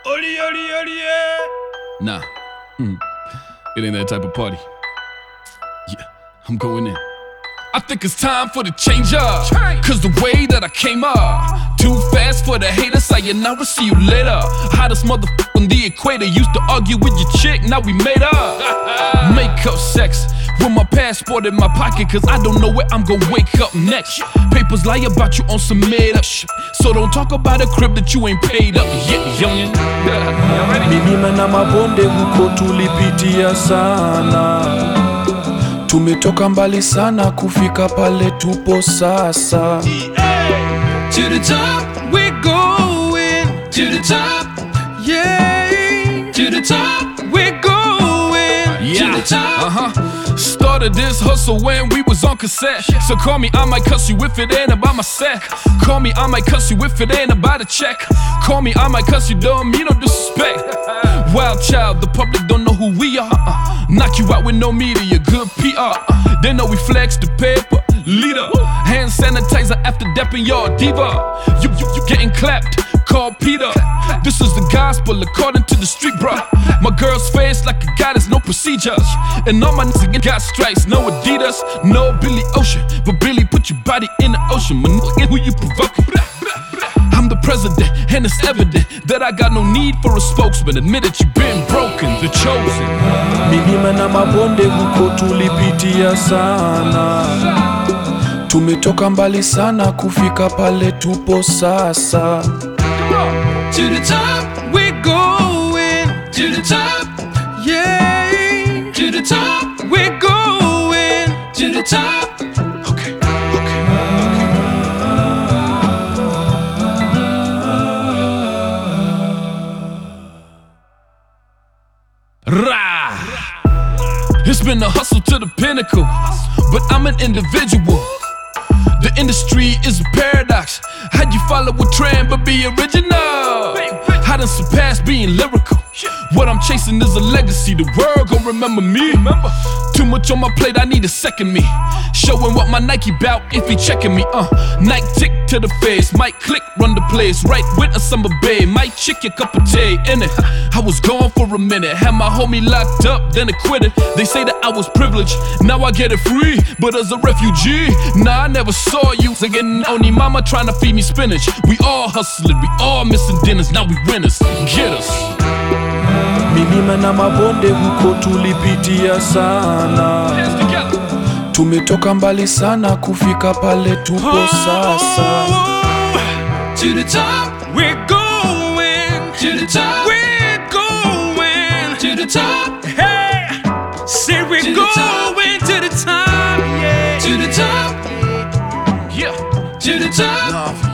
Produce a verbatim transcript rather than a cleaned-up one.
Oli, oli, oli, yeah. Nah, mm. It ain't that type of party. Yeah, I'm going in. I think it's time for the change up. Cause the way that I came up, too fast for the haters, I never see you later. Hottest motherfucker on the equator, used to argue with your chick, now we made up. Make up sex, with my passport in my pocket, cause I don't know where I'm gonna wake up next. Papers lie about you on some made up shit, so don't talk about a crib that you ain't paid up yet, youngin'. Milima na mabonde huko tulipitia sana, tumetoka mbali sana kufika pale tupo sasa. To the top, we're going. To the top, yeah. To the top, we're going. Yeah. To the top. Uh-huh. Started this hustle when we was on cassette. So call me, I might cuss you if it ain't about my set. Call me, I might cuss you if it ain't about a check. Call me, I might cuss you, don't mean no disrespect. Wild child, the public don't know who we are. uh, Knock you out with no media, good P R. uh, They know we flex the paper, leader. Hand sanitizer after dapping your diva. You, you, you getting clapped, call Peter. This is the gospel according to the street, bruh. My girl's face like a goddess, no procedures. And all my niggas got stripes, no Adidas, no Billy Ocean. But Billy, put your body in the ocean. My nigga, who you provoking? I'm the president, and it's evident that I got no need for a spokesman. Admit it, you've been broken, the chosen. Milima na mabonde huko tulipitia sana, tumetoka mbali sana kufika pale tupo sasa. To the top, we're going. To the top, yeah. To the top, we're going. To the top. Okay, okay. Rah! It's been a hustle to the pinnacle, but I'm an individual. The industry is a paradox. How'd you follow a trend but be original? I done surpassed being lyrical. What I'm chasing is a legacy. The world gon' remember me. Too much on my plate, I need a second me. Showing what my Nike bout if he checking me. Uh, Nike tick to the face, might click, run the place. Right winter, summer bay, might chick your cup of tea in it. I was gone for a minute, had my homie locked up, then it quit it. They say that I was privileged, now I get it free. But as a refugee, nah, I never saw you. Again, only mama trying to feed me spinach. We all hustling, we all missing dinners, now we winners. Get us. Milima na mabonde huko tulipitia sana, tumetoka mbali sana kufika pale tupo sasa. To the top, we're going. To the top, we're going. To the top, hey. Say we're to going to the top, yeah. To the top, Yeah. to the top.